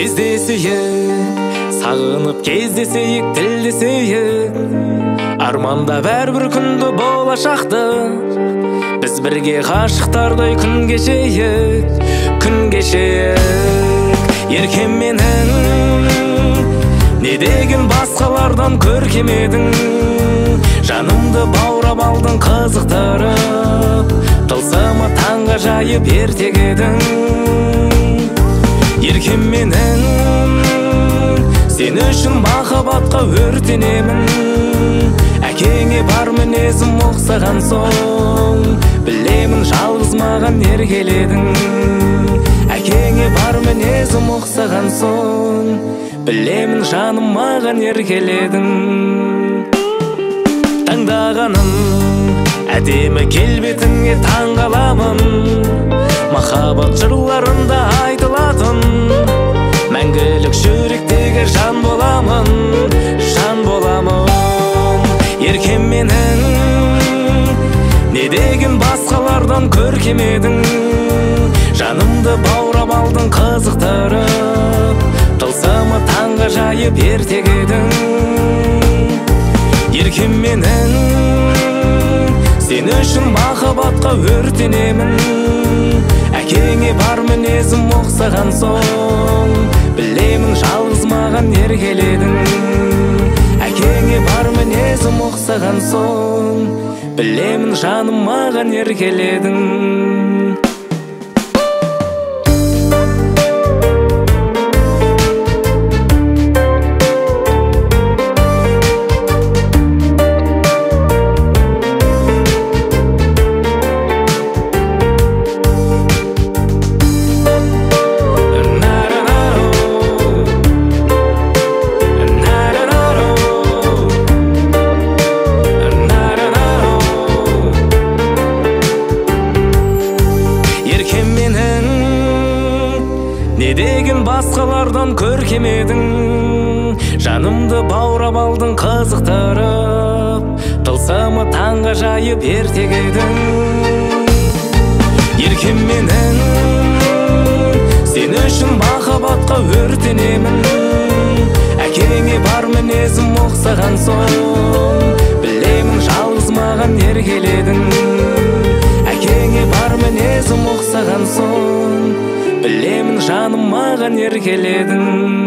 Кездесейік, сағынып кездесейік, тілдесейік. Арманда бәрбір күнді болашақты, біз бірге ғашықтардай күн кешейік, күн кешейік. Еркем менің, не деген басқалардан көркем едің, жанымды баурап алдың қызықтырып, тылсымы таңға жайып ертек едің. Еркем менің, сен үшін махаббатқа өртенемін. Әкеңе бар мінезім ұқсаған соң, білемін жалғыз маған еркеледің. Әкеңе бар мінезім ұқсаған соң, білемін жаным маған еркеледің. Таңдағаным әдемі келбетіңе таңғаламын, махаббат жырларында айтылатын, мәңгілік жүректегі жан боламын, жан боламын. Еркем менің, не деген басқалардан көркем едің, жанымды баурап алдың қызықтырып, тылсымы таңға жайып ертек едің. Еркем менің, сен үшін махаббатқа өртенемін. Әкеңе бар мінезім ұқсаған соң, білемін жалғыз маған еркеледің. Әкеңе бар мінезім ұқсаған соң, білемін жаным маған еркеледің. Не деген басқалардан көркем едің, жанымды баурап алдың қызықтырып, тылсымы таңға жайып ертек едің. Еркем менің, сен үшін махаббатқа өртенемін. Әкеңе бар мінезім ұқсаған соң, білемін жалғыз маған еркеледің. Әкеңе бар мінезім ұқсаған соң, білемін жаным маған еркеледің.